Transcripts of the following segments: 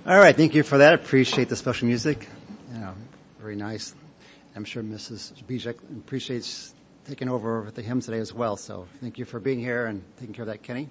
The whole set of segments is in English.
All right, thank you for that. Appreciate the special music. Very nice. I'm sure Mrs. Bijak appreciates taking over with the hymn today as well. So thank you for being here and taking care of that, Kenny.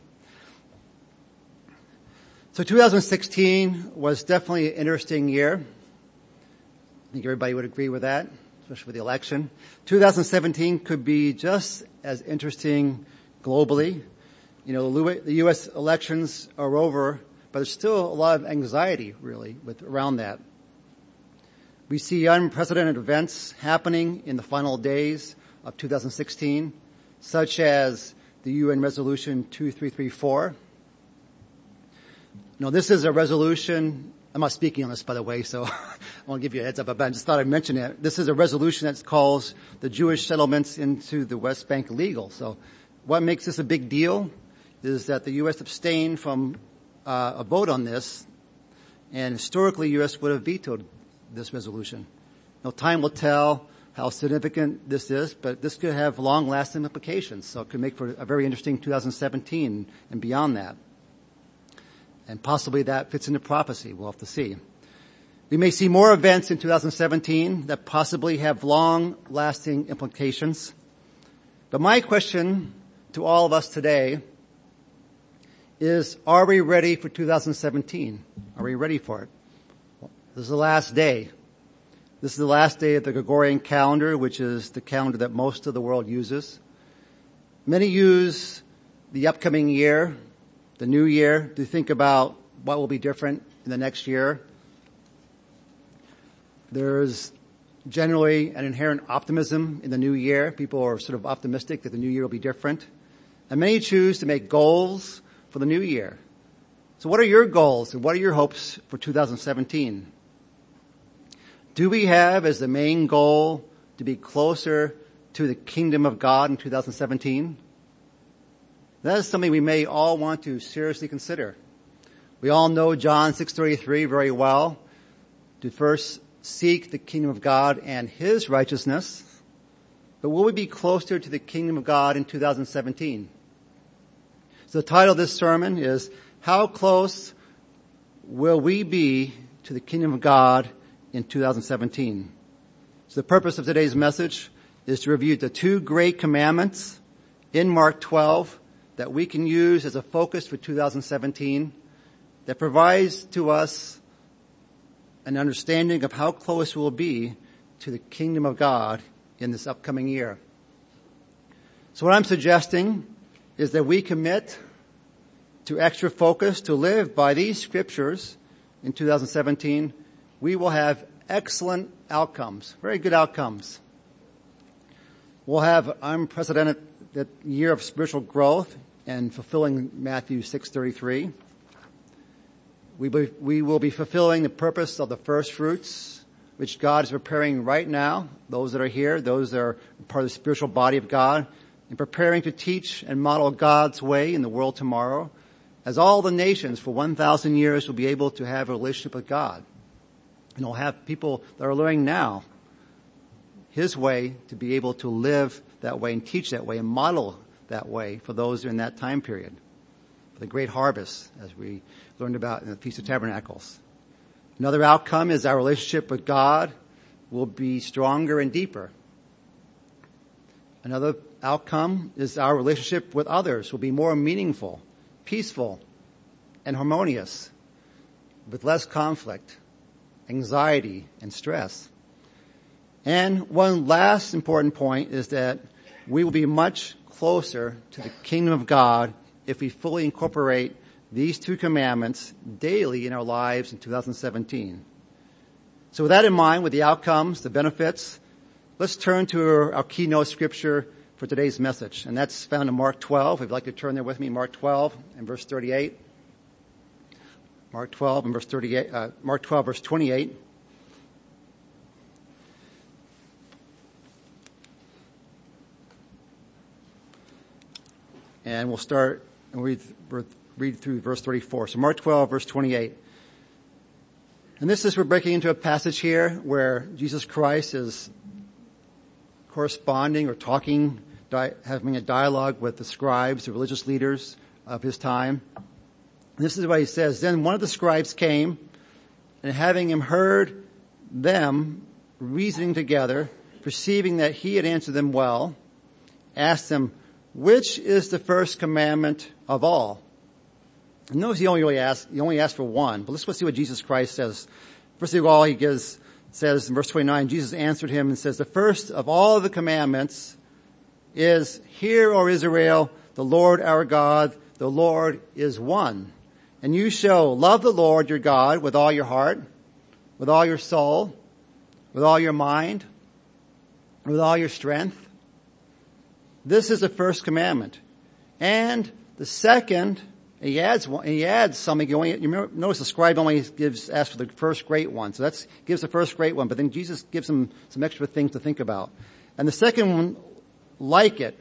So 2016 was definitely an interesting year. I think everybody would agree with that, especially with the election. 2017 could be just as interesting globally. The U.S. elections are over, but there's still a lot of anxiety, really, around that. We see unprecedented events happening in the final days of 2016, such as the UN Resolution 2334. This is a resolution. I'm not speaking on this, by the way, so I won't give you a heads up, but I just thought I'd mention it. This is a resolution that calls the Jewish settlements into the West Bank illegal. So what makes this a big deal is that the U.S. abstained from a vote on this, and historically, U.S. would have vetoed this resolution. Time will tell how significant this is, but this could have long-lasting implications. So it could make for a very interesting 2017 and beyond that. And possibly that fits into prophecy. We'll have to see. We may see more events in 2017 that possibly have long-lasting implications. But my question to all of us today is, are we ready for 2017? Are we ready for it? This is the last day. This is the last day of the Gregorian calendar, which is the calendar that most of the world uses. Many use the upcoming year, the new year, to think about what will be different in the next year. There's generally an inherent optimism in the new year. People are sort of optimistic that the new year will be different. And many choose to make goals for the new year. So what are your goals and what are your hopes for 2017? Do we have as the main goal to be closer to the kingdom of God in 2017? That is something we may all want to seriously consider. We all know John 6:33 very well. To first seek the kingdom of God and His righteousness. But will we be closer to the kingdom of God in 2017? So the title of this sermon is, How Close Will We Be to the Kingdom of God in 2017? So the purpose of today's message is to review the two great commandments in Mark 12 that we can use as a focus for 2017 that provides to us an understanding of how close we'll be to the kingdom of God in this upcoming year. So what I'm suggesting is that we commit to extra focus to live by these scriptures in 2017. We will have excellent outcomes, very good outcomes. We'll have unprecedented year of spiritual growth and fulfilling Matthew 6:33. We will be fulfilling the purpose of the first fruits, which God is preparing right now. Those that are here, those that are part of the spiritual body of God, and preparing to teach and model God's way in the world tomorrow, as all the nations for 1,000 years will be able to have a relationship with God. And we'll have people that are learning now His way to be able to live that way and teach that way and model that way for those in that time period. For the great harvest, as we learned about in the Feast of Tabernacles. Another outcome is our relationship with God will be stronger and deeper. Another outcome is our relationship with others will be more meaningful, peaceful, and harmonious, with less conflict, anxiety, and stress. And one last important point is that we will be much closer to the kingdom of God if we fully incorporate these two commandments daily in our lives in 2017. So with that in mind, with the outcomes, the benefits, let's turn to our keynote scripture for today's message. And that's found in Mark 12. If you'd like to turn there with me, Mark 12 and verse 38. Mark 12 and verse 38, Mark 12 verse 28. And we'll start and read through verse 34. So Mark 12 verse 28. And we're breaking into a passage here where Jesus Christ is corresponding or talking, having a dialogue with the scribes, the religious leaders of his time. And this is what he says. Then one of the scribes came and having him heard them reasoning together, perceiving that he had answered them well, asked them, which is the first commandment of all? And notice he only asked for one, but let's see what Jesus Christ says. First of all, says in verse 29, Jesus answered him and says, the first of all the commandments is, hear, O Israel, the Lord our God, the Lord is one. And you shall love the Lord your God with all your heart, with all your soul, with all your mind, with all your strength. This is the first commandment. And the second, he adds something. You notice the scribe only asks for the first great one. So gives the first great one, but then Jesus gives him some extra things to think about. And the second one, like it,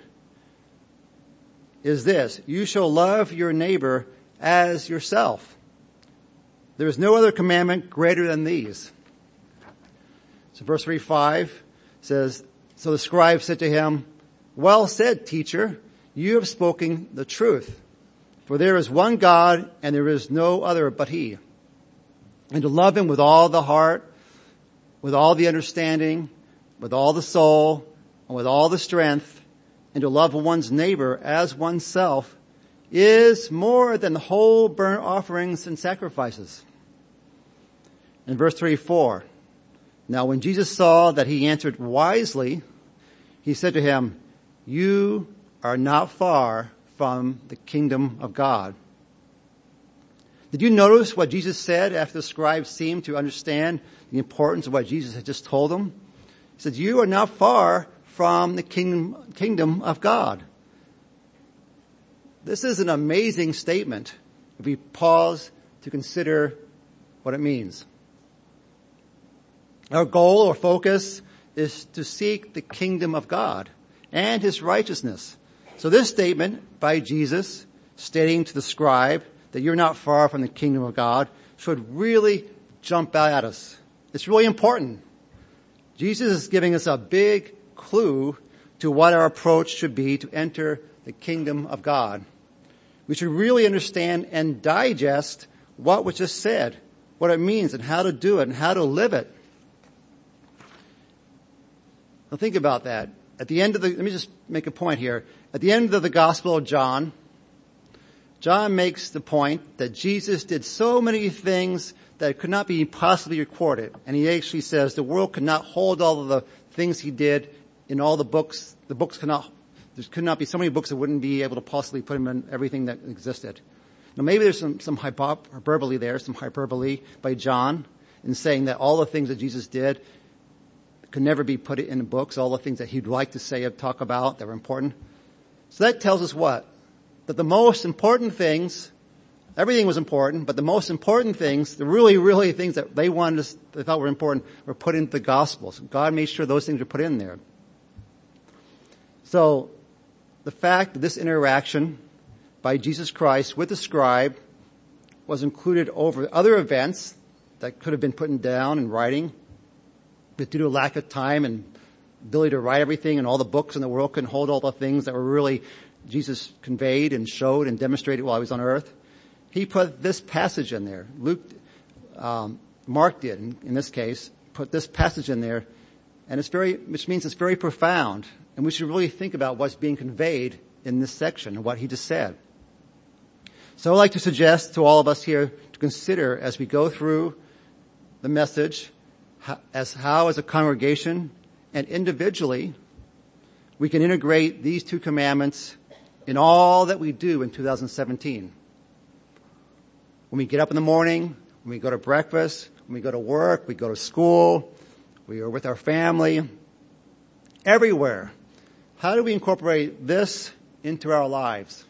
is this: you shall love your neighbor as yourself. There is no other commandment greater than these. So verse 35 says, so the scribe said to him, well said, teacher, you have spoken the truth. For there is one God, and there is no other but he. And to love him with all the heart, with all the understanding, with all the soul, and with all the strength, and to love one's neighbor as oneself is more than the whole burnt offerings and sacrifices. In verse 34, now when Jesus saw that he answered wisely, he said to him, you are not far from the kingdom of God. Did you notice what Jesus said after the scribes seemed to understand the importance of what Jesus had just told them? He said, you are not far from the kingdom of God. This is an amazing statement if we pause to consider what it means. Our goal or focus is to seek the kingdom of God and his righteousness. So this statement by Jesus, stating to the scribe that you're not far from the kingdom of God, should really jump out at us. It's really important. Jesus is giving us a big clue to what our approach should be to enter the kingdom of God. We should really understand and digest what was just said, what it means and how to do it and how to live it. Now think about that. Let me just make a point here. At the end of the Gospel of John makes the point that Jesus did so many things that could not be possibly recorded. And he actually says the world could not hold all of the things he did in all the books. There could not be so many books that wouldn't be able to possibly put him in everything that existed. Now maybe there's some hyperbole there, some hyperbole by John in saying that all the things that Jesus did could never be put in books, all the things that he'd like to say or talk about that were important. So that tells us what? That the most important things, everything was important, but the most important things, the really, really things that they thought were important, were put into the Gospels. God made sure those things were put in there. So the fact that this interaction by Jesus Christ with the scribe was included over other events that could have been put down in writing, but due to lack of time and ability to write everything, and all the books in the world couldn't hold all the things that were really Jesus conveyed and showed and demonstrated while he was on earth, he put this passage in there. Mark did, in this case, put this passage in there, and which means it's very profound, and we should really think about what's being conveyed in this section and what he just said. So I'd like to suggest to all of us here to consider as we go through the message as a congregation and individually we can integrate these two commandments in all that we do in 2017. When we get up in the morning, when we go to breakfast, when we go to work, we go to school, we are with our family, everywhere. How do we incorporate this into our lives?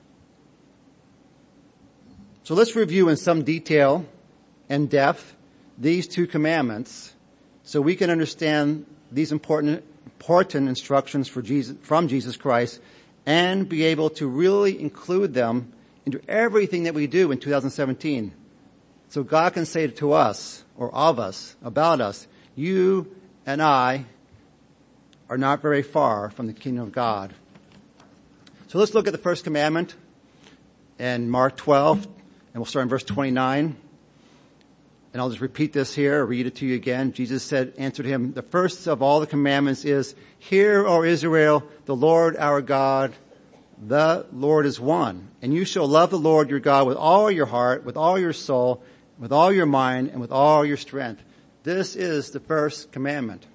So let's review in some detail and depth these two commandments so we can understand these important instructions from Jesus Christ and be able to really include them into everything that we do in 2017. So God can say to us, or of us, about us, you and I are not very far from the kingdom of God. So let's look at the first commandment in Mark 12, and we'll start in verse 29. And I'll just repeat this here, or read it to you again. Jesus said, answered him, the first of all the commandments is, hear, O Israel, the Lord our God, the Lord is one. And you shall love the Lord your God with all your heart, with all your soul, with all your mind, and with all your strength. This is the first commandment.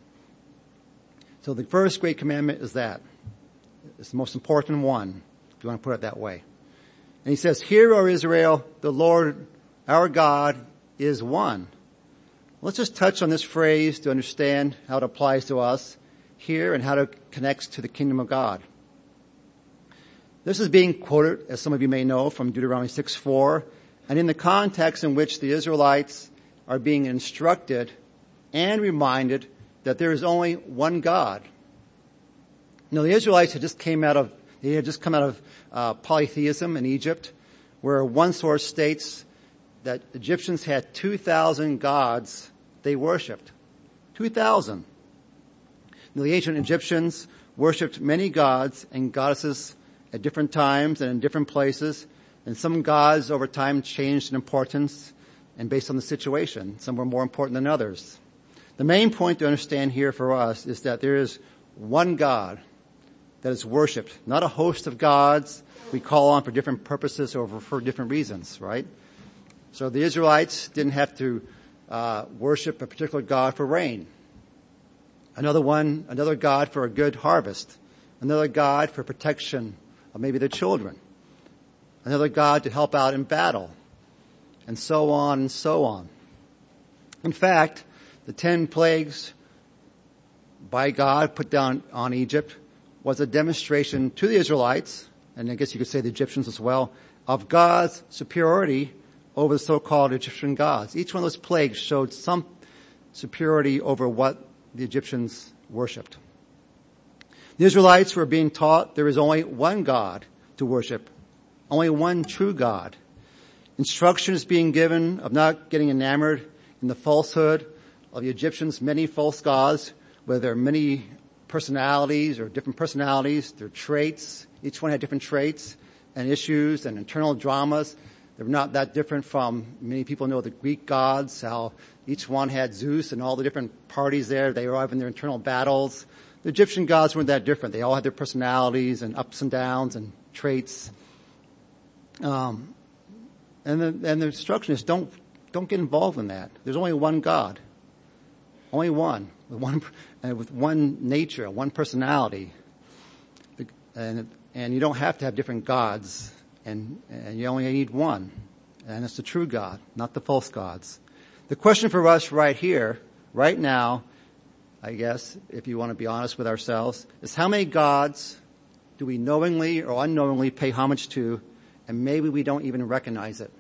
So the first great commandment is that. It's the most important one, if you want to put it that way. And he says, hear, O Israel, the Lord our God is one. Let's just touch on this phrase to understand how it applies to us here and how it connects to the kingdom of God. This is being quoted, as some of you may know, from Deuteronomy 6:4, and in the context in which the Israelites are being instructed and reminded that there is only one God. You know, the Israelites had just come out of polytheism in Egypt, where one source states that Egyptians had 2,000 gods they worshipped. 2,000. The ancient Egyptians worshipped many gods and goddesses at different times and in different places, and some gods over time changed in importance and based on the situation. Some were more important than others. The main point to understand here for us is that there is one God that is worshipped, not a host of gods we call on for different purposes or for different reasons, right? So the Israelites didn't have to worship a particular god for rain. Another god for a good harvest. Another god for protection of maybe their children. Another god to help out in battle. And so on and so on. In fact, the 10 plagues by God put down on Egypt was a demonstration to the Israelites, and I guess you could say the Egyptians as well, of God's superiority over the so-called Egyptian gods. Each one of those plagues showed some superiority over what the Egyptians worshipped. The Israelites were being taught there is only one God to worship, only one true God. Instruction is being given of not getting enamored in the falsehood of the Egyptians' many false gods, where there are many personalities or different personalities, their traits. Each one had different traits and issues and internal dramas. They're not that different from, many people know the Greek gods, how each one had Zeus and all the different parties there. They were having their internal battles. The Egyptian gods weren't that different. They all had their personalities and ups and downs and traits. And the instruction is don't get involved in that. There's only one God. Only one. With one nature, one personality. And you don't have to have different gods. And you only need one. And it's the true God, not the false gods. The question for us right here, right now, I guess, if you want to be honest with ourselves, is how many gods do we knowingly or unknowingly pay homage to, and maybe we don't even recognize it?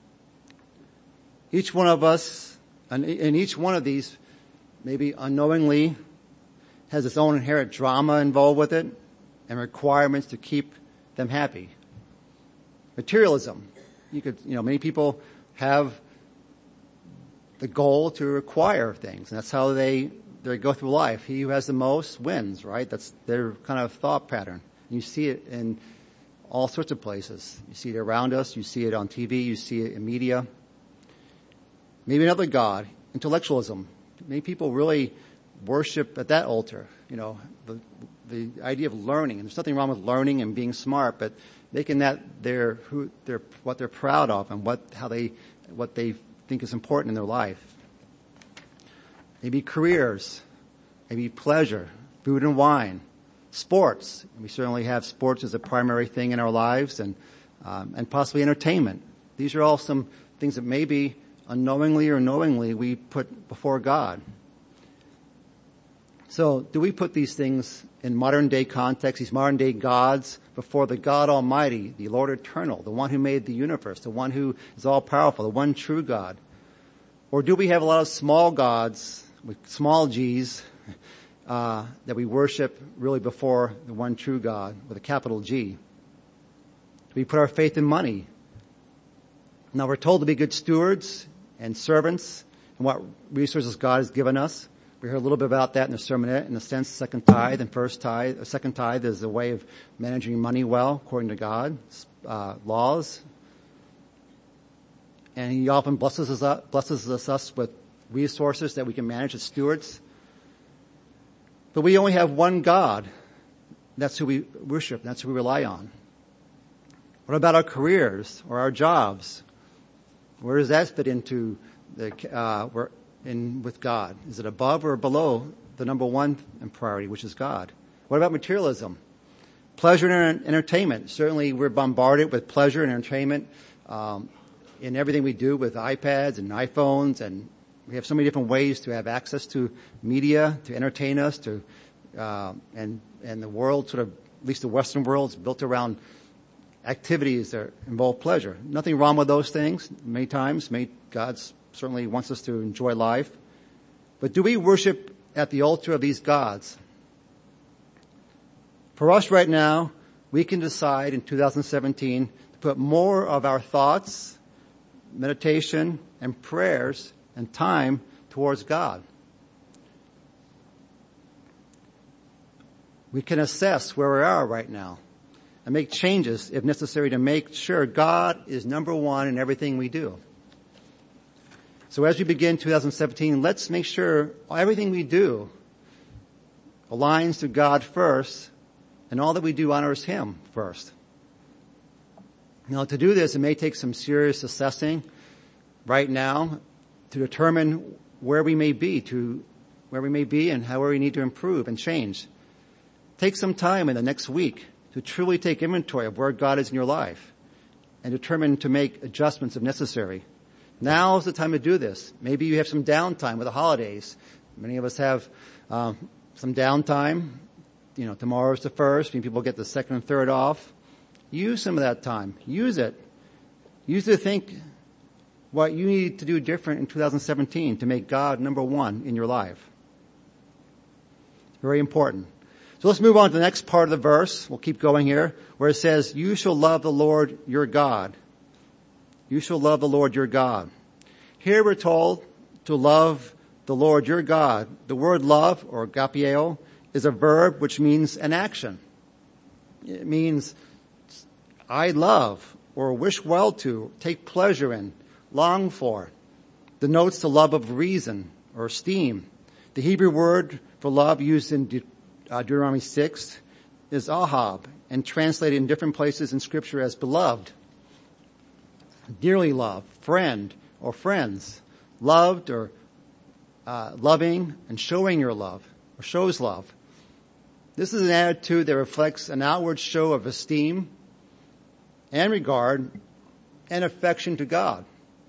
Each one of us, and each one of these, maybe unknowingly, has its own inherent drama involved with it and requirements to keep them happy. Materialism. Many people have the goal to acquire things, and that's how they go through life. He who has the most wins, right? That's their kind of thought pattern. And you see it in all sorts of places. You see it around us. You see it on TV. You see it in media. Maybe another god, intellectualism. Many people really worship at that altar. The idea of learning, and there's nothing wrong with learning and being smart, but making that what they're proud of and what they think is important in their life. Maybe careers, maybe pleasure, food and wine, sports. We certainly have sports as a primary thing in our lives, and possibly entertainment. These are all some things that maybe unknowingly or knowingly we put before God. So do we put these things in modern day context, these modern day gods, before the God Almighty, the Lord Eternal, the one who made the universe, the one who is all powerful, the one true God? Or do we have a lot of small gods with small g's that we worship really before the one true God with a capital G? Do we put our faith in money? Now we're told to be good stewards and servants and what resources God has given us. We heard a little bit about that in the sermonette, in the sense, second tithe and first tithe. A second tithe is a way of managing money well, according to God's laws. and he often blesses us with resources that we can manage as stewards. But we only have one God. That's who we worship. That's who we rely on. What about our careers or our jobs? Where does that fit into with God? Is it above or below the number one priority, which is God? What about materialism? Pleasure and entertainment. Certainly we're bombarded with pleasure and entertainment in everything we do with iPads and iPhones, and we have so many different ways to have access to media, to entertain us, and the world, sort of, at least the Western world, is built around activities that involve pleasure. Nothing wrong with those things. Many times, God certainly wants us to enjoy life. But do we worship at the altar of these gods? For us right now, we can decide in 2017 to put more of our thoughts, meditation, and prayers and time towards God. We can assess where we are right now and make changes if necessary to make sure God is number one in everything we do. So as we begin 2017, let's make sure everything we do aligns to God first, and all that we do honors Him first. Now, to do this, it may take some serious assessing right now to determine where we may be and how we need to improve and change. Take some time in the next week to truly take inventory of where God is in your life and determine to make adjustments if necessary. Now is the time to do this. Maybe you have some downtime with the holidays. Many of us have some downtime. Tomorrow's the 1st. Many people get the 2nd and 3rd off. Use some of that time. Use it. Use it to think what you need to do different in 2017 to make God number one in your life. It's very important. So let's move on to the next part of the verse. We'll keep going here, where it says, "You shall love the Lord your God." You shall love the Lord your God. Here we're told to love the Lord your God. The word love, or agapeo, is a verb which means an action. It means I love, or wish well to, take pleasure in, long for. Denotes the love of reason or esteem. The Hebrew word for love used in Deuteronomy 6 is ahab, and translated in different places in Scripture as beloved, dearly loved, friend, or friends, loved or loving and showing your love, or shows love. This is an attitude that reflects an outward show of esteem and regard and affection to God.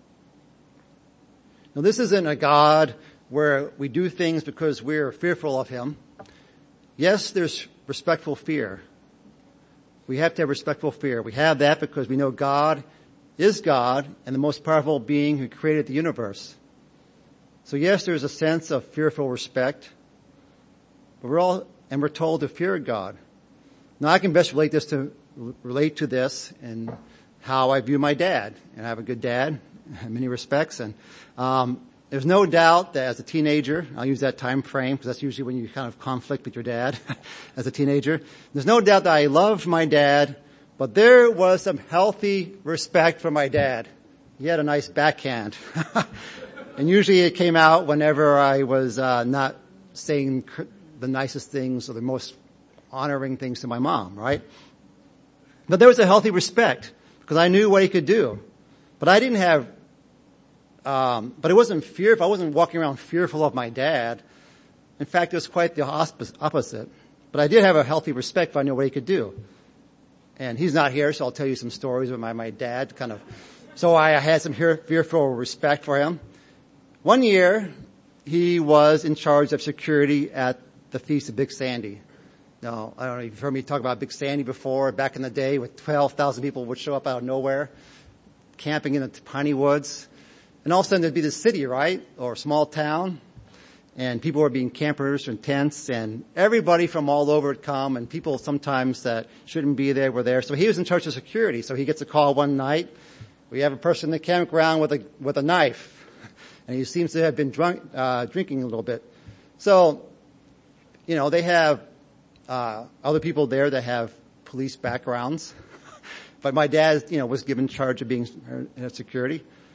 Now, this isn't a God where we do things because we're fearful of Him. Yes, there's respectful fear. We have to have respectful fear. We have that because we know God is God and the most powerful being who created the universe. So yes, there's a sense of fearful respect, but we're told to fear God. Now, I can best relate to this and how I view my dad. And I have a good dad in many respects. And there's no doubt that as a teenager, I'll use that time frame because that's usually when you kind of conflict with your dad as a teenager. There's no doubt that I loved my dad, but there was some healthy respect for my dad. He had a nice backhand. And usually it came out whenever I was not saying the nicest things or the most honoring things to my mom, right? But there was a healthy respect because I knew what he could do. But I didn't have, but it wasn't fearful. I wasn't walking around fearful of my dad. In fact, it was quite the opposite. But I did have a healthy respect for I knew what he could do. And he's not here, so I'll tell you some stories about my dad so I had some fearful respect for him. One year, he was in charge of security at the Feast of Big Sandy. Now, I don't know if you've heard me talk about Big Sandy before. Back in the day, with 12,000 people would show up out of nowhere, camping in the piney woods. And all of a sudden there'd be this city, right? Or a small town. And people were being campers in tents. And everybody from all over would come. And people sometimes that shouldn't be there were there. So he was in charge of security. So he gets a call one night. We have a person in the campground with a knife. And he seems to have been drinking a little bit. So, they have other people there that have police backgrounds. But my dad, was given charge of being security.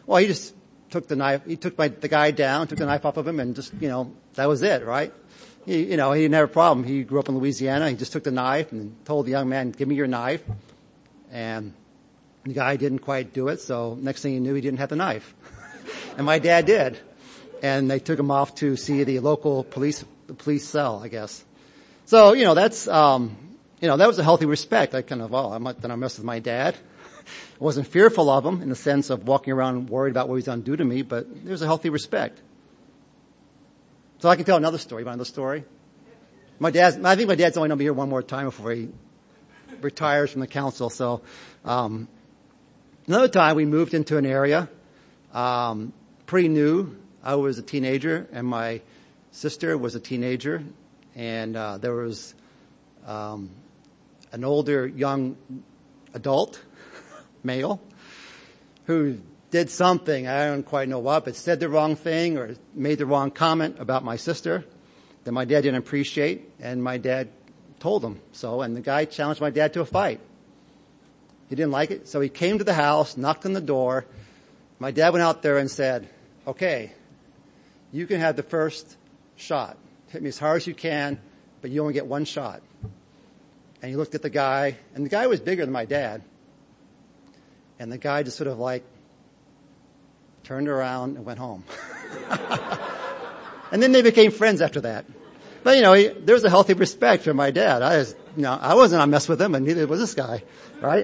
Well, he just took the knife, he took the guy down, took the knife off of him and just, that was it, right? He didn't have a problem. He grew up in Louisiana. He just took the knife and told the young man, give me your knife. And the guy didn't quite do it. So next thing he knew, he didn't have the knife. And my dad did. And they took him off to see the local police cell, I guess. So, that's, that was a healthy respect. I kind of, I'm not going to mess with my dad. I wasn't fearful of him in the sense of walking around worried about what he's going to do to me, but there's a healthy respect. So I can tell another story. You want another story? I think my dad's only going to be here one more time before he retires from the council. So, another time we moved into an area, pretty new. I was a teenager and my sister was a teenager, and there was an older young adult male who did something, I don't quite know what, but said the wrong thing or made the wrong comment about my sister that my dad didn't appreciate, and my dad told him so, and the guy challenged my dad to a fight. He didn't like it, so he came to the house, knocked on the door. My dad went out there and said, okay, you can have the first shot. Hit me as hard as you can, but you only get one shot. And he looked at the guy, and the guy was bigger than my dad. And the guy just sort of turned around and went home. And then they became friends after that. But there was a healthy respect for my dad. I wasn't on mess with him, and neither was this guy, right?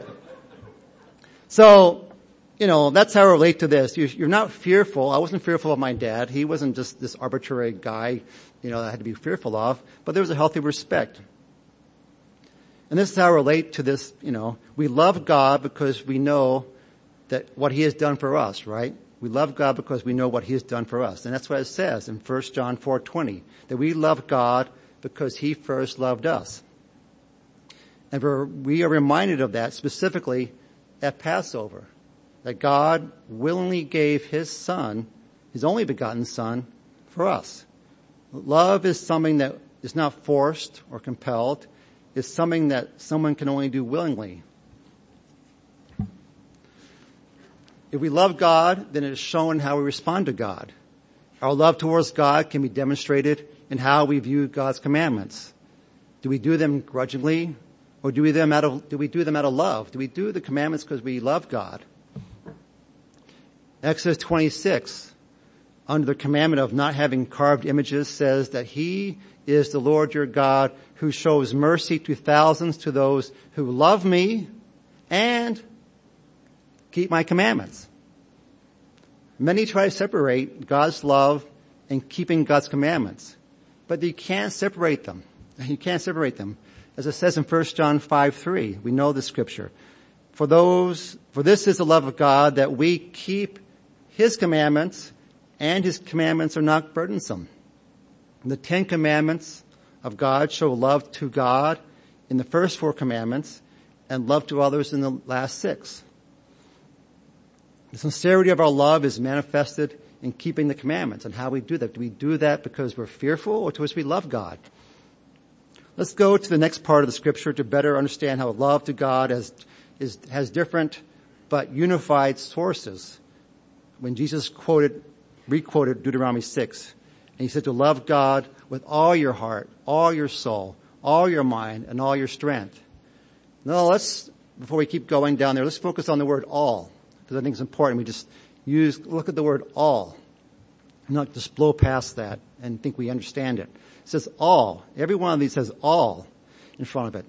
So, that's how I relate to this. You're not fearful. I wasn't fearful of my dad. He wasn't just this arbitrary guy, that I had to be fearful of, but there was a healthy respect. And this is how I relate to this, we love God because we know that what He has done for us, right? We love God because we know what He has done for us. And that's what it says in 1 John 4:20, that we love God because He first loved us. And we are reminded of that specifically at Passover, that God willingly gave His Son, His only begotten Son, for us. Love is something that is not forced or compelled. It's something that someone can only do willingly. If we love God, then it is shown how we respond to God. Our love towards God can be demonstrated in how we view God's commandments. Do we do them grudgingly, or do we do them out of love? Do we do the commandments because we love God? Exodus 26, under the commandment of not having carved images, says that He is the Lord your God who shows mercy to thousands, to those who love me and keep my commandments. Many try to separate God's love and keeping God's commandments, but you can't separate them. You can't separate them. As it says in 1 John 5:3, we know the scripture. For this is the love of God, that we keep His commandments, and His commandments are not burdensome. The 10 commandments of God show love to God in the first 4 commandments and love to others in the last 6. The sincerity of our love is manifested in keeping the commandments. And how we do that? Do we do that because we're fearful or because we love God? Let's go to the next part of the scripture to better understand how love to God has different but unified sources. When Jesus re-quoted Deuteronomy 6, and He said to love God with all your heart, all your soul, all your mind, and all your strength. Now before we keep going down there, let's focus on the word all, because I think it's important. We just look at the word all, not just blow past that and think we understand it. It says all. Every one of these says all in front of it.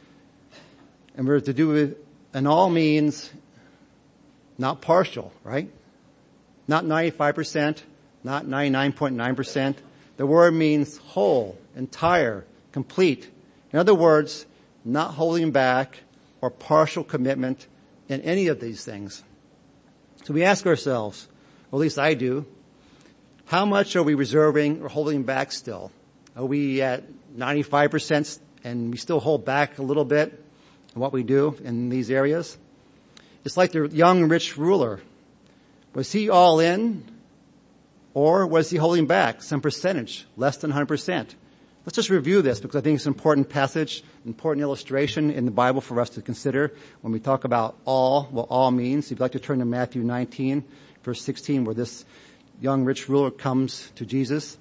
And we're to do with, and all means not partial, right? Not 95%, not 99.9%. The word means whole, entire, complete. In other words, not holding back or partial commitment in any of these things. So we ask ourselves, or at least I do, how much are we reserving or holding back still? Are we at 95% and we still hold back a little bit in what we do in these areas? It's like the young rich ruler. Was he all in, or was he holding back some percentage, less than 100%? Let's just review this, because I think it's an important passage, important illustration in the Bible for us to consider when we talk about all, what all means. If you'd like to turn to Matthew 19, verse 16, where this young rich ruler comes to Jesus.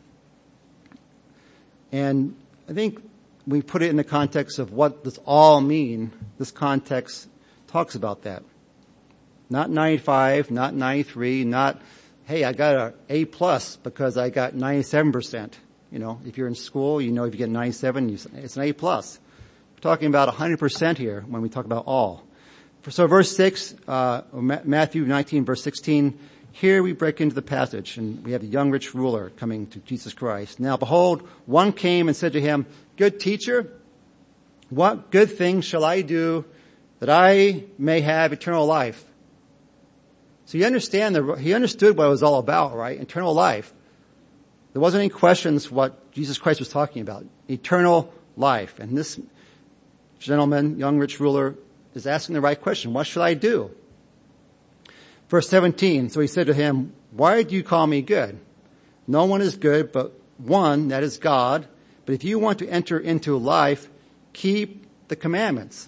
And I think we put it in the context of what does all mean. This context talks about that. Not 95, not 93, not, hey, I got an A plus because I got 97%. You know, if you're in school, if you get 97, it's an A plus. We're talking about 100% here when we talk about all. So verse 6, Matthew 19, verse 16, here we break into the passage, and we have the young rich ruler coming to Jesus Christ. Now behold, one came and said to him, good teacher, what good thing shall I do that I may have eternal life? So he understood what it was all about, right? Eternal life. There wasn't any questions what Jesus Christ was talking about. Eternal life. And this gentleman, young rich ruler, is asking the right question. What should I do? Verse 17, so he said to him, why do you call me good? No one is good but one, that is God. But if you want to enter into life, keep the commandments.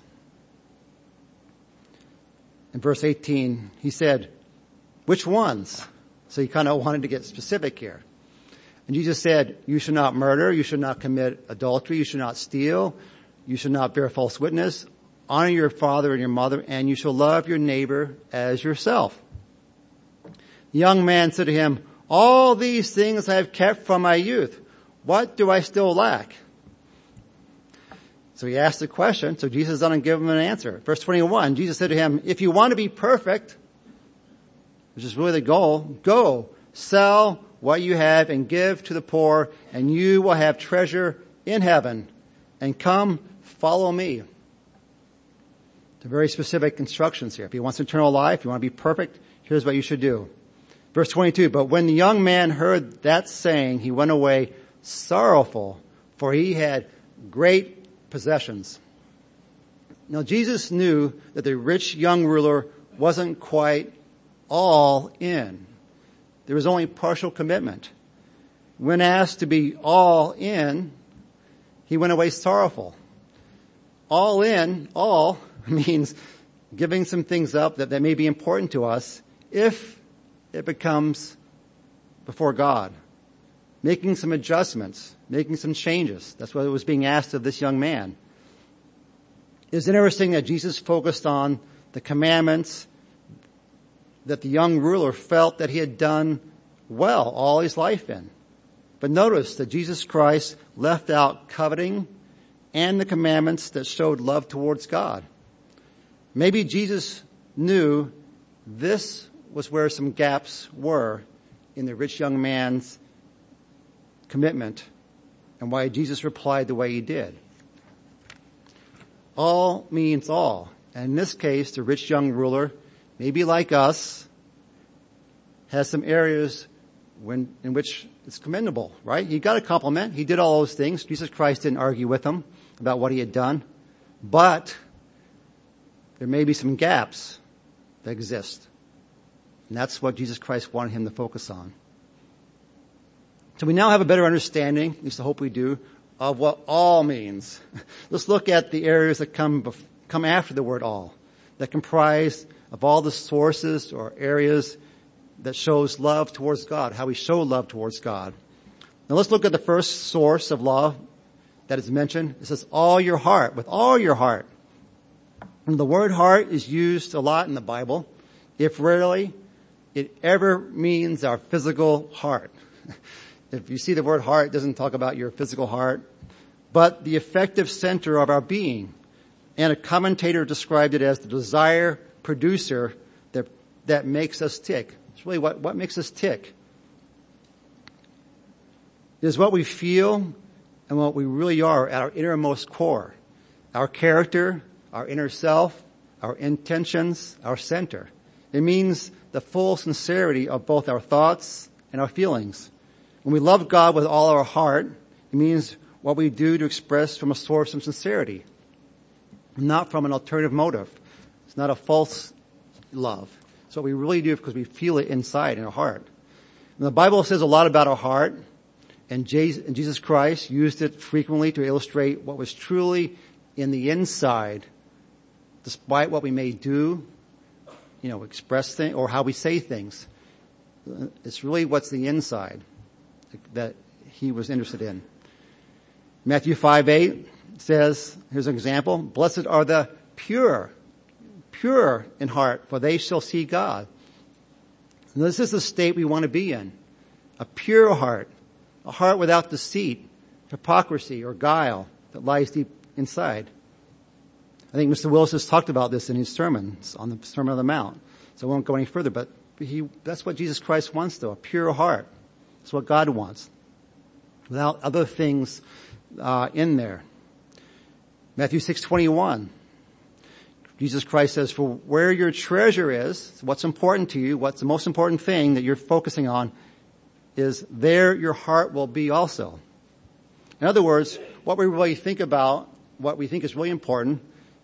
In verse 18, he said, which ones? So he kind of wanted to get specific here. And Jesus said, you should not murder, you should not commit adultery, you should not steal, you should not bear false witness, honor your father and your mother, and you shall love your neighbor as yourself. The young man said to him, all these things I have kept from my youth. What do I still lack? So he asked the question, so Jesus doesn't give him an answer. Verse 21, Jesus said to him, if you want to be perfect, which is really the goal, go, sell what you have and give to the poor, and you will have treasure in heaven. And come, follow me. The very specific instructions here. If you want eternal life, if you want to be perfect, here's what you should do. Verse 22, but when the young man heard that saying, he went away sorrowful, for he had great possessions. Now Jesus knew that the rich young ruler wasn't quite all in. There was only partial commitment. When asked to be all in, he went away sorrowful. All in, all means giving some things up that may be important to us if it becomes before God. Making some adjustments, making some changes. That's what was being asked of this young man. It's interesting that Jesus focused on the commandments that the young ruler felt that he had done well all his life in. But notice that Jesus Christ left out coveting and the commandments that showed love towards God. Maybe Jesus knew this was where some gaps were in the rich young man's commitment and why Jesus replied the way he did. All means all. And in this case, the rich young ruler, maybe like us, has some areas in which it's commendable, right? He got a compliment. He did all those things. Jesus Christ didn't argue with him about what he had done. But there may be some gaps that exist. And that's what Jesus Christ wanted him to focus on. So we now have a better understanding, at least I hope we do, of what all means. Let's look at the areas that come after the word all, that comprise of all the sources or areas that shows love towards God, how we show love towards God. Now let's look at the first source of love that is mentioned. It says all your heart, with all your heart. And the word heart is used a lot in the Bible, if rarely it ever means our physical heart. If you see the word heart, it doesn't talk about your physical heart, but the effective center of our being. And a commentator described it as the desire producer that makes us tick. It's really what makes us tick. It is what we feel and what we really are at our innermost core. Our character, our inner self, our intentions, our center. It means the full sincerity of both our thoughts and our feelings. When we love God with all our heart, it means what we do to express from a source of sincerity, not from an alternative motive. It's not a false love. It's what we really do because we feel it inside in our heart. And the Bible says a lot about our heart, and Jesus Christ used it frequently to illustrate what was truly in the inside, despite what we may do, express things, or how we say things. It's really what's the inside that he was interested in. Matthew 5:8 says, here's an example, blessed are the pure in heart, for they shall see God. And this is the state we want to be in. A pure heart, a heart without deceit, hypocrisy, or guile that lies deep inside. I think Mr. Willis has talked about this in his sermons on the Sermon on the Mount, so I won't go any further, but that's what Jesus Christ wants though, a pure heart. That's what God wants. Without other things in there. Matthew 6:21. Jesus Christ says, for where your treasure is, what's important to you, what's the most important thing that you're focusing on, is there your heart will be also. In other words, what we really think about, what we think is really important,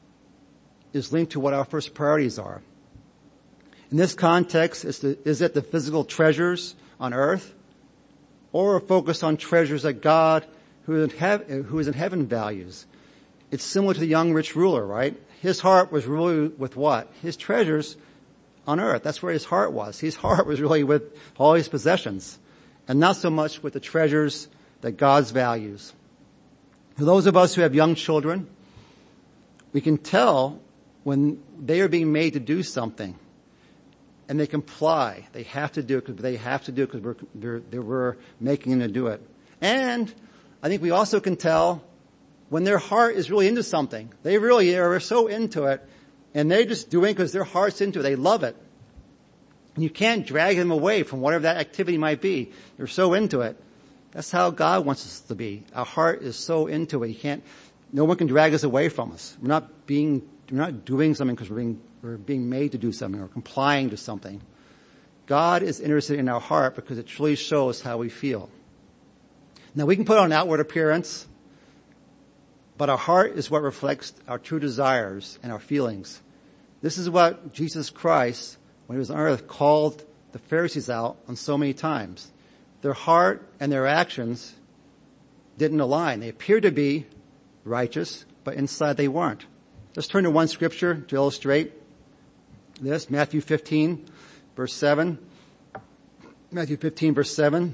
is linked to what our first priorities are. In this context, is it the physical treasures on earth, or a focus on treasures that God, who is in heaven, values? It's similar to the young rich ruler, right? His heart was really with what? His treasures on earth. That's where his heart was. His heart was really with all his possessions, and not so much with the treasures that God's values. For those of us who have young children, we can tell when they are being made to do something, and they comply. They have to do it because we're making them to do it. And I think we also can tell when their heart is really into something. They really are so into it, and they're just doing it because their heart's into it. They love it. And you can't drag them away from whatever that activity might be. They're so into it. That's how God wants us to be. Our heart is so into it. No one can drag us away from us. We're not doing something because we're being made to do something or complying to something. God is interested in our heart because it truly shows how we feel. Now we can put on an outward appearance, but our heart is what reflects our true desires and our feelings. This is what Jesus Christ, when he was on earth, called the Pharisees out on so many times. Their heart and their actions didn't align. They appeared to be righteous, but inside they weren't. Let's turn to one scripture to illustrate this. Matthew 15, verse 7. Matthew 15, verse 7.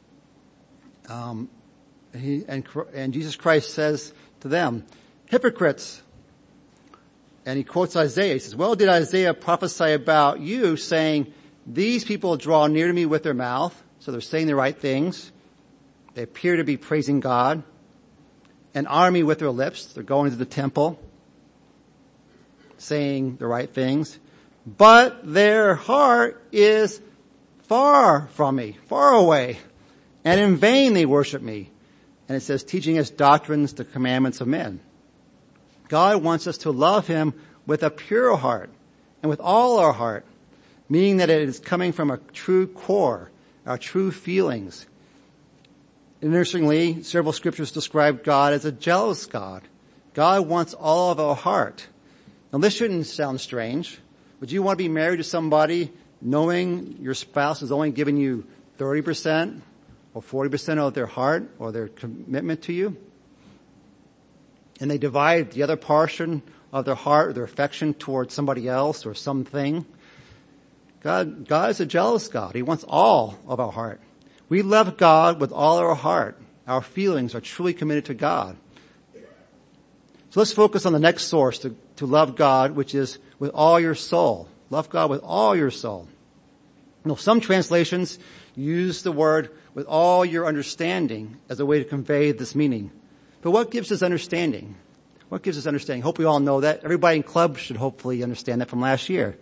And Jesus Christ says to them, hypocrites. And he quotes Isaiah. He says, well, did Isaiah prophesy about you, saying, these people draw near to me with their mouth, so they're saying the right things. They appear to be praising God, and honor me with their lips. They're going to the temple, saying the right things. But their heart is far from me, far away. And in vain they worship me. And it says, teaching us doctrines, the commandments of men. God wants us to love him with a pure heart and with all our heart, meaning that it is coming from a true core, our true feelings. Interestingly, several scriptures describe God as a jealous God. God wants all of our heart. Now this shouldn't sound strange. Would you want to be married to somebody knowing your spouse is only giving you 30% or 40% of their heart or their commitment to you? And they divide the other portion of their heart or their affection towards somebody else or something. God is a jealous God. He wants all of our heart. We love God with all our heart. Our feelings are truly committed to God. So let's focus on the next source to love God, which is with all your soul. Love God with all your soul. Now, some translations use the word with all your understanding as a way to convey this meaning. But what gives us understanding? What gives us understanding? Hope we all know that. Everybody in club should hopefully understand that from last year.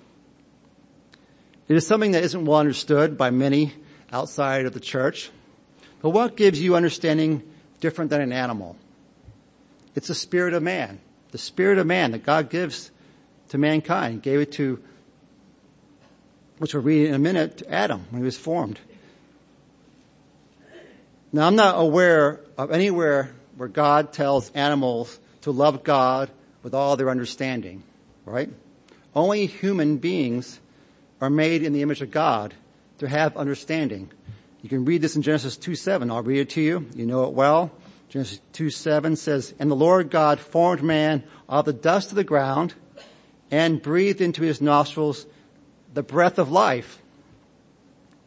It is something that isn't well understood by many outside of the church. But what gives you understanding different than an animal? It's the spirit of man. The spirit of man that God gives to mankind. He gave it to, which we'll read in a minute, to Adam when he was formed. Now I'm not aware of anywhere where God tells animals to love God with all their understanding, right? Only human beings are made in the image of God to have understanding. You can read this in Genesis 2:7. I'll read it to you. You know it well. Genesis 2:7 says, and the Lord God formed man out of the dust of the ground and breathed into his nostrils the breath of life.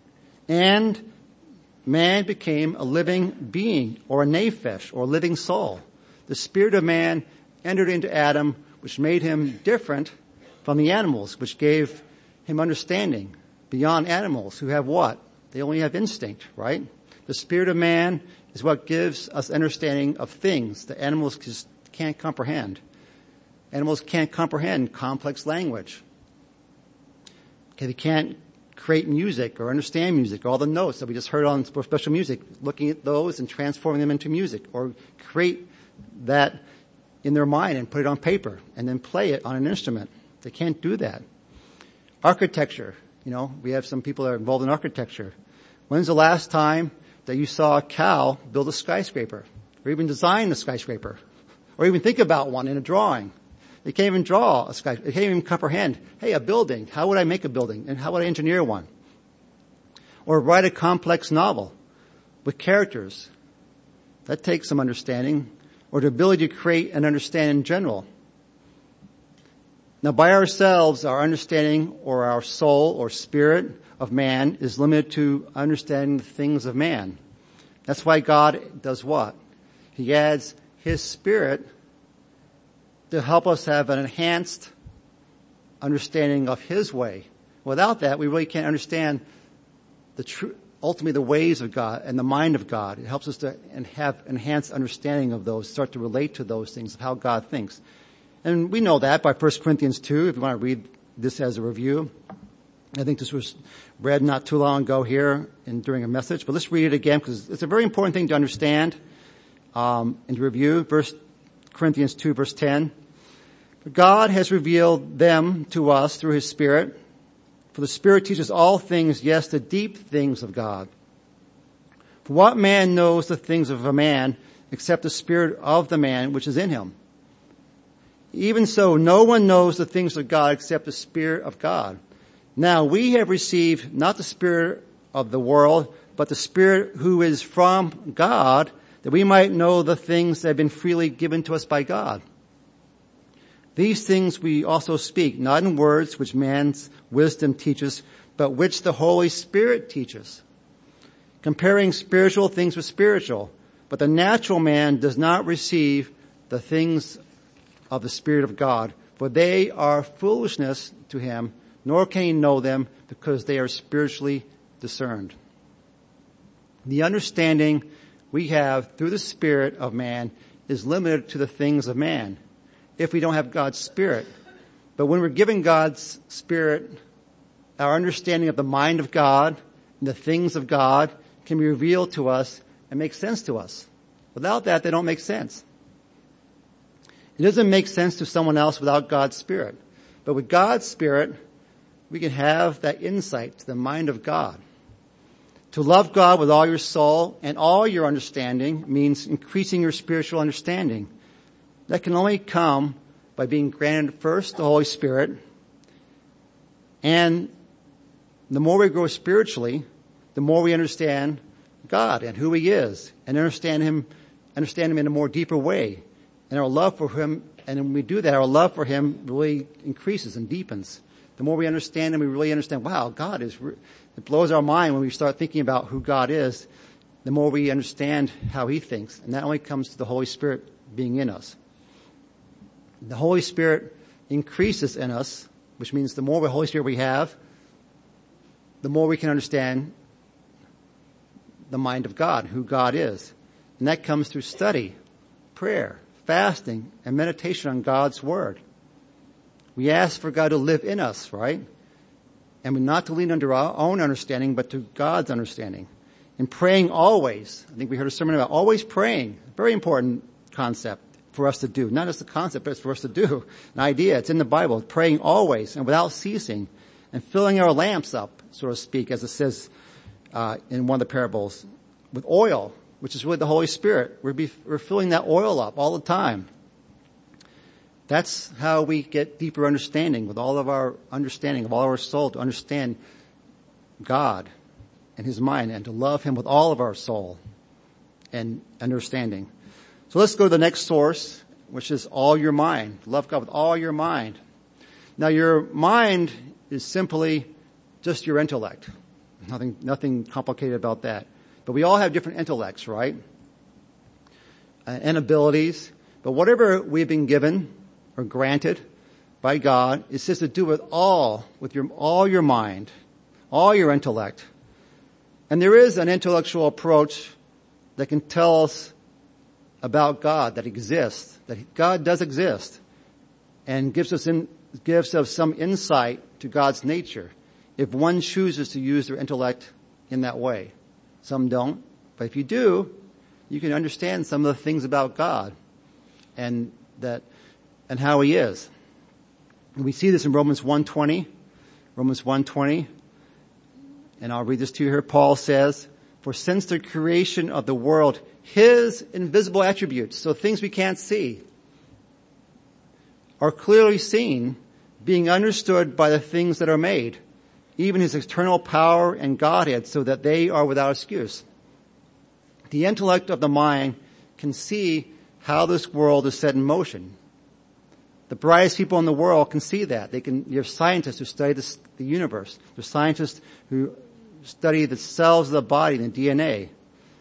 And man became a living being, or a nephesh, or a living soul. The spirit of man entered into Adam, which made him different from the animals, which gave him understanding beyond animals who have what? They only have instinct, right? The spirit of man is what gives us understanding of things that animals just can't comprehend. Animals can't comprehend complex language. Okay, they can't create music or understand music, all the notes that we just heard on special music, looking at those and transforming them into music, or create that in their mind and put it on paper and then play it on an instrument. They can't do that. Architecture, we have some people that are involved in architecture. When's the last time that you saw a cow build a skyscraper, or even design a skyscraper, or even think about one in a drawing? They can't even draw a skyscraper. They can't even comprehend, hey, a building. How would I make a building? And how would I engineer one? Or write a complex novel with characters. That takes some understanding. Or the ability to create and understand in general. Now, by ourselves, our understanding or our soul or spirit of man is limited to understanding the things of man. That's why God does what? He adds His Spirit to help us have an enhanced understanding of His way. Without that, we really can't understand ultimately the ways of God and the mind of God. It helps us to have enhanced understanding of those, start to relate to those things, of how God thinks. And we know that by 1 Corinthians 2, if you want to read this as a review. I think this was read not too long ago here during a message, but let's read it again because it's a very important thing to understand and to review. 1 Corinthians 2, verse 10. For God has revealed them to us through His Spirit. For the Spirit teaches all things, yes, the deep things of God. For what man knows the things of a man except the spirit of the man which is in him? Even so, no one knows the things of God except the Spirit of God. Now we have received not the spirit of the world, but the Spirit who is from God, that we might know the things that have been freely given to us by God. These things we also speak, not in words which man's wisdom teaches, but which the Holy Spirit teaches, comparing spiritual things with spiritual. But the natural man does not receive the things of the Spirit of God, for they are foolishness to him, nor can he know them because they are spiritually discerned. The understanding we have through the Spirit of man is limited to the things of man if we don't have God's Spirit. But when we're given God's Spirit, our understanding of the mind of God and the things of God can be revealed to us and make sense to us. Without that, they don't make sense. It doesn't make sense to someone else without God's Spirit. But with God's Spirit, we can have that insight to the mind of God. To love God with all your soul and all your understanding means increasing your spiritual understanding. That can only come by being granted first the Holy Spirit. And the more we grow spiritually, the more we understand God and who He is and understand Him in a more deeper way. And our love for Him, and when we do that, our love for Him really increases and deepens. The more we understand Him, we really understand, wow, God is, it blows our mind when we start thinking about who God is. The more we understand how He thinks. And that only comes to the Holy Spirit being in us. The Holy Spirit increases in us, which means the more the Holy Spirit we have, the more we can understand the mind of God, who God is. And that comes through study, prayer, fasting, and meditation on God's Word. We ask for God to live in us, right? And we're not to lean under our own understanding, but to God's understanding. And praying always. I think we heard a sermon about always praying. Very important concept for us to do. Not just a concept, but it's for us to do. An idea. It's in the Bible. Praying always and without ceasing. And filling our lamps up, so to speak, as it says in one of the parables, with oil, which is really the Holy Spirit. We're filling that oil up all the time. That's how we get deeper understanding with all of our understanding of all our soul, to understand God and His mind and to love Him with all of our soul and understanding. So let's go to the next source, which is all your mind. Love God with all your mind. Now your mind is simply just your intellect. Nothing complicated about that. But we all have different intellects, right? And abilities. But whatever we've been given or granted by God, it says to do it all your mind, all your intellect. And there is an intellectual approach that can tell us about God, that exists, that God does exist, and gives us some insight to God's nature if one chooses to use their intellect in that way. Some don't, but if you do, you can understand some of the things about God and how He is. And we see this in Romans 1:20, and I'll read this to you here. Paul says, "For since the creation of the world, His invisible attributes," so things we can't see, "are clearly seen, being understood by the things that are made, even His eternal power and Godhead, so that they are without excuse." The intellect of the mind can see how this world is set in motion. The brightest people in the world can see that. You're scientists who study the universe. There's scientists who study the cells of the body and the DNA.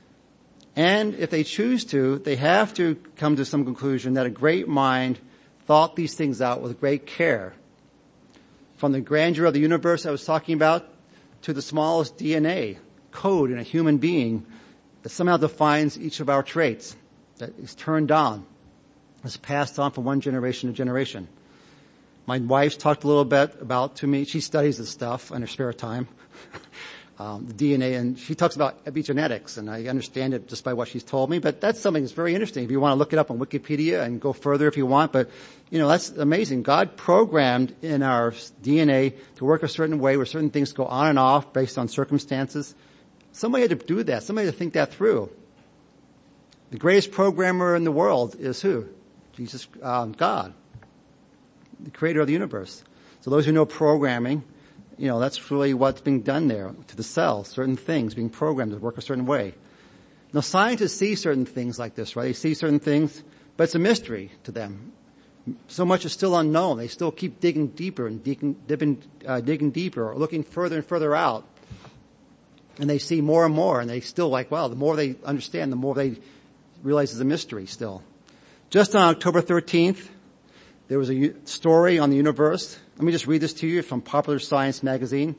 And if they choose to, they have to come to some conclusion that a great mind thought these things out with great care. From the grandeur of the universe I was talking about to the smallest DNA code in a human being that somehow defines each of our traits, that is turned on, is passed on from one generation to generation. My wife's talked a little bit to me. She studies this stuff in her spare time, the DNA, and she talks about epigenetics, and I understand it just by what she's told me, but that's something that's very interesting. If you want to look it up on Wikipedia and go further if you want, but that's amazing. God programmed in our DNA to work a certain way where certain things go on and off based on circumstances. Somebody had to do that. Somebody had to think that through. The greatest programmer in the world is who? Jesus, God, the creator of the universe. So those who know programming, that's really what's being done there to the cell, certain things being programmed to work a certain way. Now scientists see certain things like this, right? They see certain things, but it's a mystery to them. So much is still unknown. They still keep digging deeper and digging deeper, or looking further and further out. And they see more and more, and they still wow, the more they understand, the more they realize it's a mystery still. Just on October 13th, there was a story on the universe. Let me just read this to you from Popular Science magazine.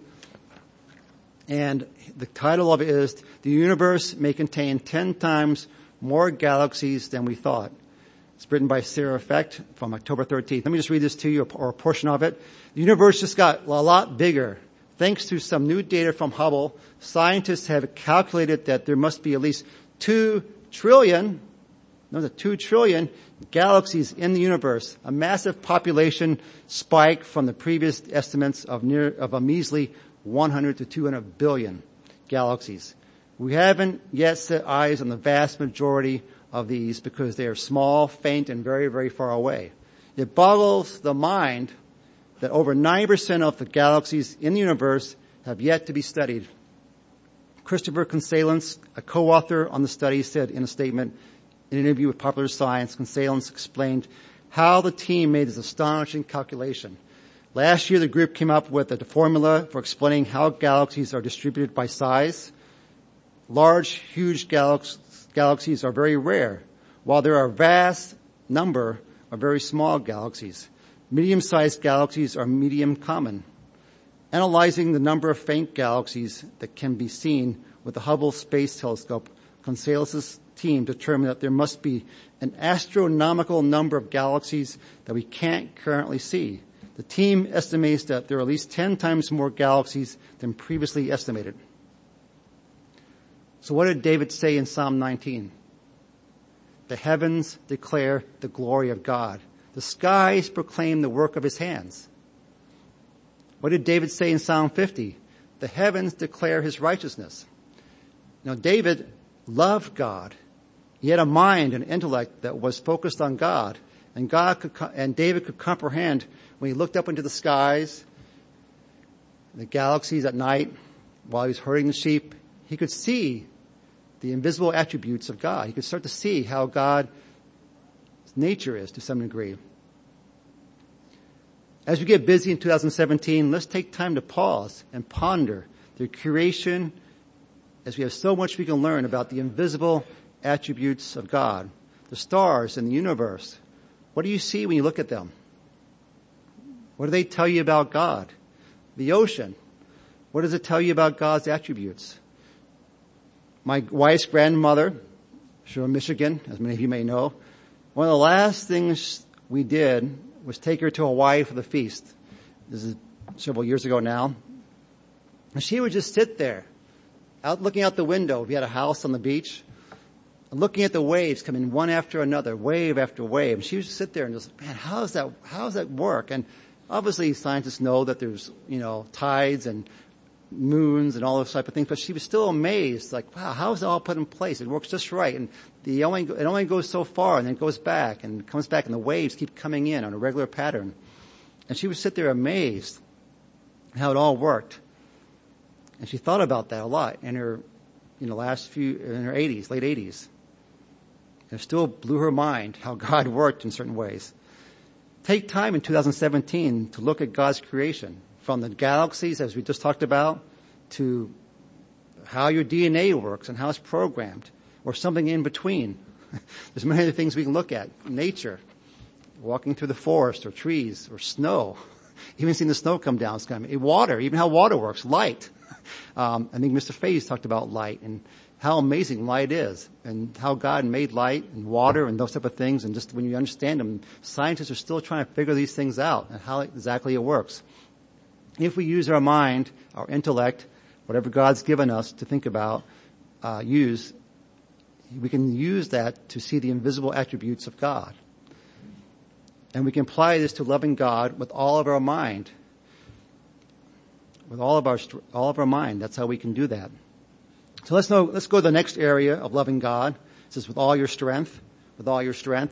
And the title of it is, "The Universe May Contain 10 Times More Galaxies Than We Thought." It's written by Sarah Fecht from October 13th. Let me just read this to you, or a portion of it. The universe just got a lot bigger. Thanks to some new data from Hubble, scientists have calculated that there must be at least 2 trillion galaxies in the universe, a massive population spike from the previous estimates of a measly 100 to 200 billion galaxies. We haven't yet set eyes on the vast majority of these because they are small, faint, and very, very far away. It boggles the mind that over 90% of the galaxies in the universe have yet to be studied. Christopher Consalence, a co-author on the study, said in a statement in an interview with Popular Science, Consalence explained how the team made this astonishing calculation. Last year, the group came up with a formula for explaining how galaxies are distributed by size. Large, huge galaxies are very rare, while there are a vast number of very small galaxies. Medium-sized galaxies are medium common. Analyzing the number of faint galaxies that can be seen with the Hubble Space Telescope, Consalence's team determined that there must be an astronomical number of galaxies that we can't currently see. The team estimates that there are at least 10 times more galaxies than previously estimated. So what did David say in Psalm 19? The heavens declare the glory of God. The skies proclaim the work of His hands. What did David say in Psalm 50? The heavens declare His righteousness. Now David loved God. He had a mind and intellect that was focused on God. And David could comprehend when he looked up into the skies, the galaxies at night, while he was herding the sheep, he could see the invisible attributes of God. He could start to see how God's nature is to some degree. As we get busy in 2017, let's take time to pause and ponder The creation, as we have so much we can learn about the invisible attributes of God. The stars in the universe. What do you see when you look at them? What do they tell you about God? The ocean. What does it tell you about God's attributes? My wife's grandmother, she was in Michigan, as many of you may know. One of the last things we did was take her to Hawaii for the feast. This is several years ago now. And she would just sit there, out looking out the window. We had a house on the beach. And looking at the waves coming one after another, wave after wave. And she would just sit there and just, man, how does that work? And obviously scientists know that there's, tides and moons and all those type of things, but she was still amazed, like, wow, how is it all put in place? It works just right. And it only goes so far and then it goes back and comes back and the waves keep coming in on a regular pattern. And she would sit there amazed how it all worked. And she thought about that a lot in her, in her 80s, late 80s. And it still blew her mind how God worked in certain ways. Take time in 2017 to look at God's creation. From the galaxies, as we just talked about, to how your DNA works and how it's programmed, or something in between. There's many other things we can look at. Nature, walking through the forest, or trees, or snow. Even seeing the snow come down. Water, even how water works. Light. I think Mr. Faze talked about light and how amazing light is, and how God made light and water and those type of things. And just when you understand them, scientists are still trying to figure these things out and how exactly it works. If we use our mind, our intellect, whatever God's given us to think about, we can use that to see the invisible attributes of God. And we can apply this to loving God with all of our mind. With all of our mind. That's how we can do that. So let's go to the next area of loving God. It says with all your strength. With all your strength.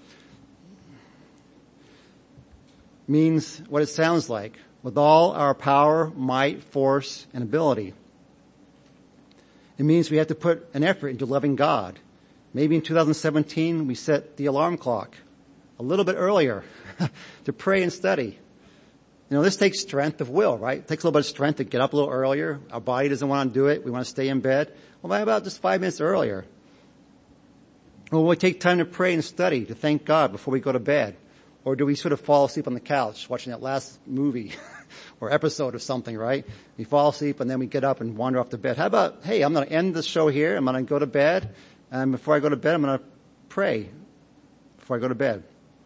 Means what it sounds like. With all our power, might, force, and ability. It means we have to put an effort into loving God. Maybe in 2017 we set the alarm clock a little bit earlier to pray and study. This takes strength of will, right? It takes a little bit of strength to get up a little earlier. Our body doesn't want to do it. We want to stay in bed. Well, how about just 5 minutes earlier? Or we take time to pray and study, to thank God before we go to bed. Or do we sort of fall asleep on the couch watching that last movie or episode of something, right? We fall asleep and then we get up and wander off to bed. How about, hey, I'm going to end the show here. I'm going to go to bed. And before I go to bed, I'm going to pray before I go to bed.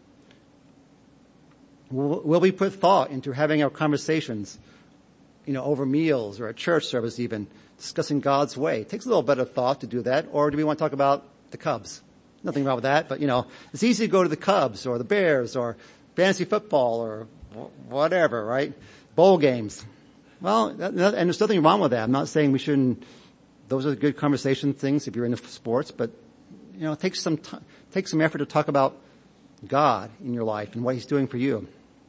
Will we put thought into having our conversations, over meals or at church service even, discussing God's way? It takes a little bit of thought to do that. Or do we want to talk about the Cubs? Nothing wrong with that, but it's easy to go to the Cubs or the Bears or fantasy football or whatever, right? Bowl games. Well, and there's nothing wrong with that. I'm not saying we shouldn't, those are good conversation things if you're into sports, but, take some effort to talk about God in your life and what He's doing for you.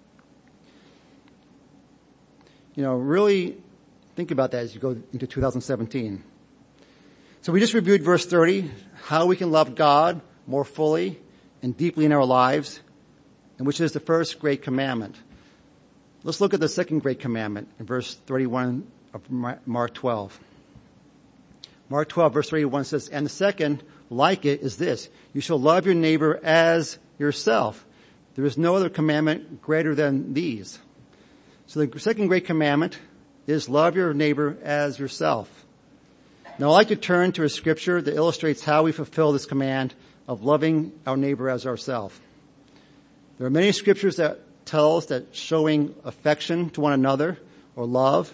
Really think about that as you go into 2017. So we just reviewed verse 30, how we can love God more fully and deeply in our lives, and which is the first great commandment. Let's look at the second great commandment in verse 31 of Mark 12. Mark 12 verse 31 says, and the second, like it, is this: you shall love your neighbor as yourself. There is no other commandment greater than these. So the second great commandment is love your neighbor as yourself. Now I'd like to turn to a scripture that illustrates how we fulfill this command of loving our neighbor as ourselves. There are many scriptures that tell us that showing affection to one another or love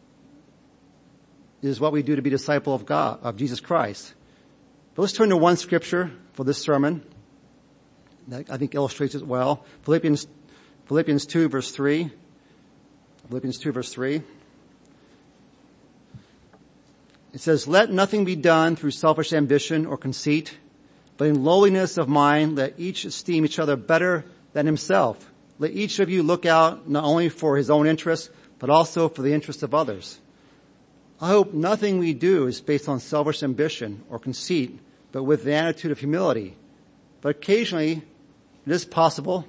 is what we do to be a disciple of God, of Jesus Christ. But let's turn to one scripture for this sermon that I think illustrates it well. Philippians 2 verse 3. Philippians 2 verse 3. It says, let nothing be done through selfish ambition or conceit, but in lowliness of mind, let each esteem each other better than himself. Let each of you look out not only for his own interests, but also for the interests of others. I hope nothing we do is based on selfish ambition or conceit, but with the attitude of humility. But occasionally, it is possible,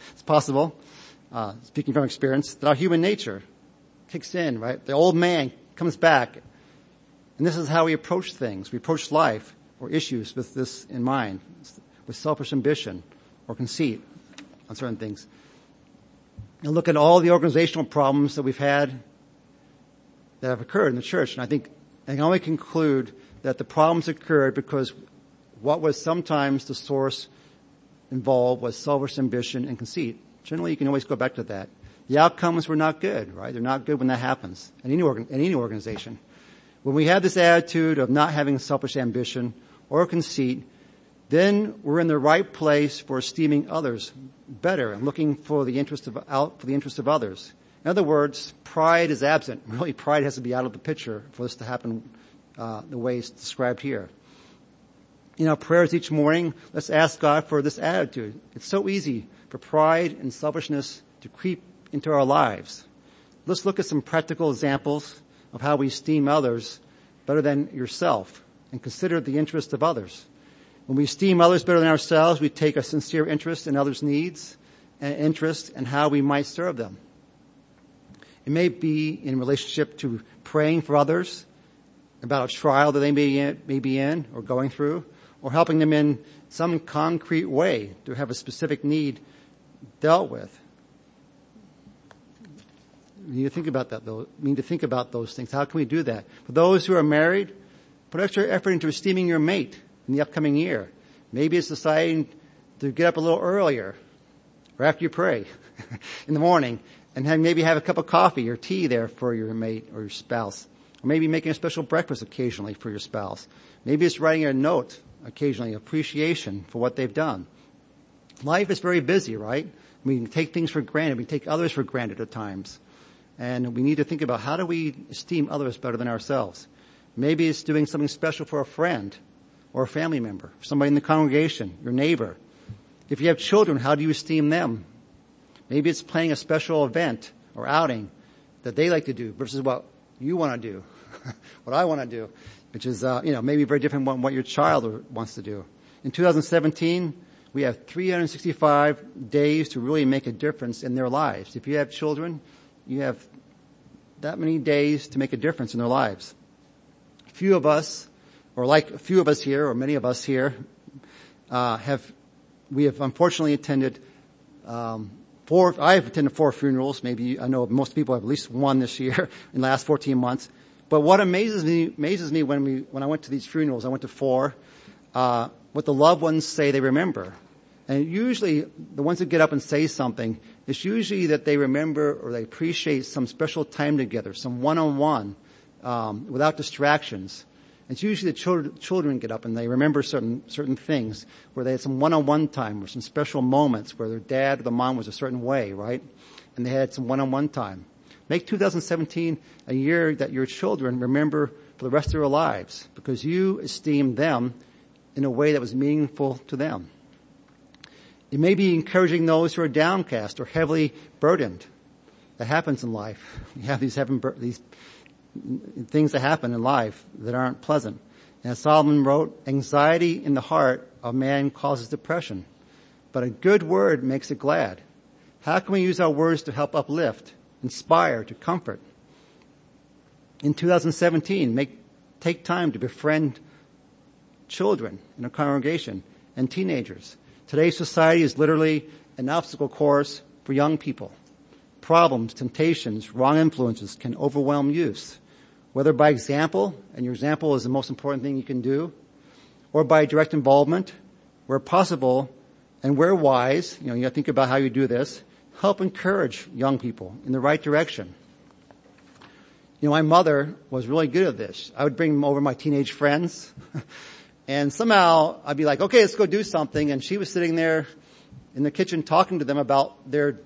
speaking from experience, that our human nature kicks in, right? The old man comes back. And this is how we approach things. We approach life or issues with this in mind, with selfish ambition or conceit on certain things. And look at all the organizational problems that we've had that have occurred in the church. And I can only conclude that the problems occurred because what was sometimes the source involved was selfish ambition and conceit. Generally, you can always go back to that. The outcomes were not good, right? They're not good when that happens in any organization. When we have this attitude of not having selfish ambition or conceit, then we're in the right place for esteeming others better and looking for the interest of others. In other words, pride is absent. Really, pride has to be out of the picture for this to happen the way it's described here. In our prayers each morning, let's ask God for this attitude. It's so easy for pride and selfishness to creep into our lives. Let's look at some practical examples of how we esteem others better than yourself and consider the interest of others. When we esteem others better than ourselves, we take a sincere interest in others' needs and interest in how we might serve them. It may be in relationship to praying for others about a trial that they may be in or going through, or helping them in some concrete way to have a specific need dealt with. We need to think about that, though. We need to think about those things. How can we do that? For those who are married, put extra effort into esteeming your mate in the upcoming year. Maybe it's deciding to get up a little earlier, or after you pray in the morning, and maybe have a cup of coffee or tea there for your mate or your spouse. Or maybe making a special breakfast occasionally for your spouse. Maybe it's writing a note occasionally, appreciation for what they've done. Life is very busy, right? We can take things for granted. We take others for granted at times. And we need to think about how do we esteem others better than ourselves. Maybe it's doing something special for a friend or a family member, somebody in the congregation, your neighbor. If you have children, how do you esteem them? Maybe it's planning a special event or outing that they like to do versus what you want to do, what I want to do, which is, maybe very different from what your child wants to do. In 2017, we have 365 days to really make a difference in their lives. If you have children, you have that many days to make a difference in their lives. Few of us here, or many of us here, we have unfortunately attended, I have attended 4 funerals. Maybe, I know most people have at least one this year in the last 14 months. But what amazes me when I went to these funerals, I went to 4, what the loved ones say they remember. And usually the ones that get up and say something, it's usually that they remember or they appreciate some special time together, some one-on-one, without distractions. It's usually the children get up and they remember certain things where they had some one-on-one time or some special moments where their dad or the mom was a certain way, right? And they had some one-on-one time. Make 2017 a year that your children remember for the rest of their lives because you esteemed them in a way that was meaningful to them. It may be encouraging those who are downcast or heavily burdened. That happens in life. We have these things that happen in life that aren't pleasant. And as Solomon wrote, anxiety in the heart of man causes depression, but a good word makes it glad. How can we use our words to help uplift, inspire, to comfort? In 2017, take time to befriend children in a congregation and teenagers. Today's society is literally an obstacle course for young people. Problems, temptations, wrong influences can overwhelm youth, whether by example, and your example is the most important thing you can do, or by direct involvement, where possible and where wise, you gotta think about how you do this, help encourage young people in the right direction. My mother was really good at this. I would bring over my teenage friends, and somehow I'd be like, okay, let's go do something, and she was sitting there in the kitchen talking to them about their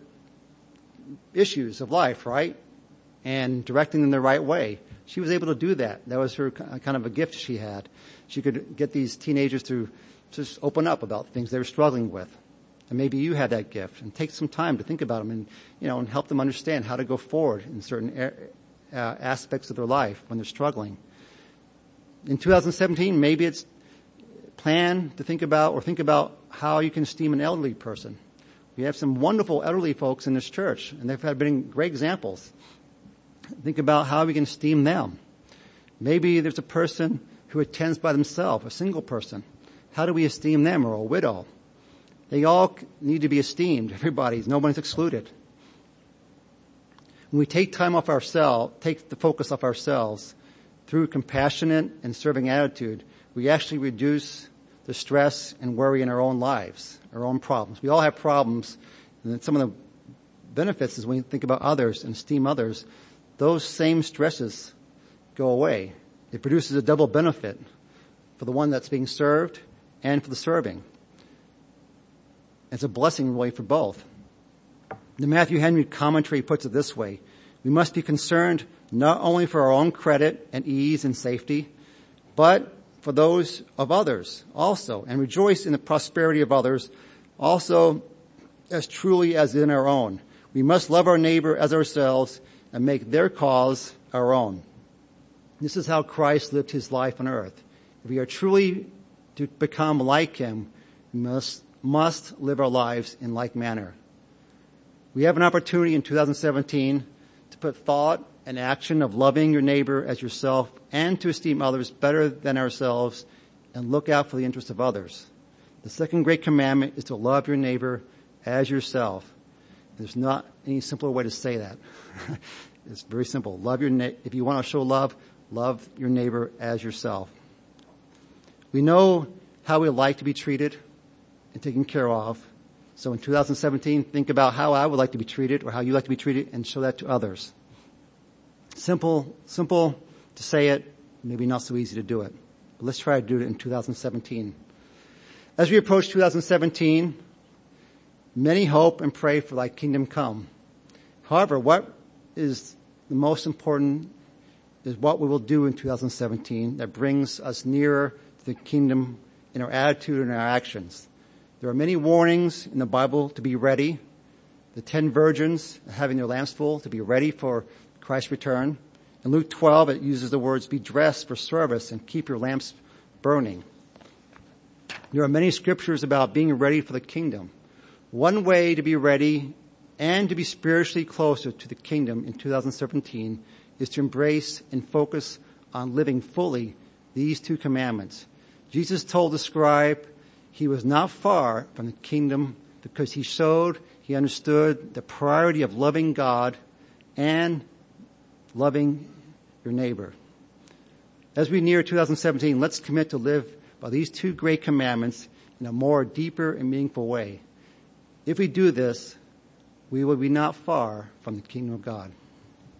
issues of life, right? And directing them the right way. She was able to do that. That was her kind of a gift she had. She could get these teenagers to just open up about things they were struggling with. And maybe you had that gift. And take some time to think about them and, and help them understand how to go forward in certain aspects of their life when they're struggling. In 2017, maybe it's plan to think about how you can esteem an elderly person. We have some wonderful elderly folks in this church, and they've been great examples. think about how we can esteem them. Maybe there's a person who attends by themselves, a single person. How do we esteem them, or a widow? They all need to be esteemed. Everybody's, nobody's excluded. When we take time off ourselves, take the focus off ourselves through compassionate and serving attitude, we actually reduce the stress and worry in our own lives, our own problems. We all have problems, and then some of the benefits is when you think about others and esteem others, those same stresses go away. It produces a double benefit for the one that's being served and for the serving. It's a blessing really for both. The Matthew Henry commentary puts it this way: we must be concerned not only for our own credit and ease and safety, but for those of others also, and rejoice in the prosperity of others also as truly as in our own. We must love our neighbor as ourselves and make their cause our own. This is how Christ lived his life on earth. If we are truly to become like him, we must live our lives in like manner. We have an opportunity in 2017 to put thought and action of loving your neighbor as yourself and to esteem others better than ourselves and look out for the interests of others. The second great commandment is to love your neighbor as yourself. There's not any simpler way to say that. It's very simple. If you want to show love, love your neighbor as yourself. We know how we like to be treated and taken care of. So in 2017, think about how I would like to be treated or how you like to be treated and show that to others. Simple to say it, maybe not so easy to do it. But let's try to do it in 2017. As we approach 2017, many hope and pray for thy kingdom come. However, what is the most important is what we will do in 2017 that brings us nearer to the kingdom in our attitude and our actions. There are many warnings in the Bible to be ready. The 10 virgins having their lamps full to be ready for Christ's return. In Luke 12, it uses the words, be dressed for service and keep your lamps burning. There are many scriptures about being ready for the kingdom. One way to be ready and to be spiritually closer to the kingdom in 2017 is to embrace and focus on living fully these 2 commandments. Jesus told the scribe he was not far from the kingdom because he understood the priority of loving God and loving your neighbor. As we near 2017, let's commit to live by these 2 great commandments in a more deeper and meaningful way. If we do this, we will be not far from the kingdom of God.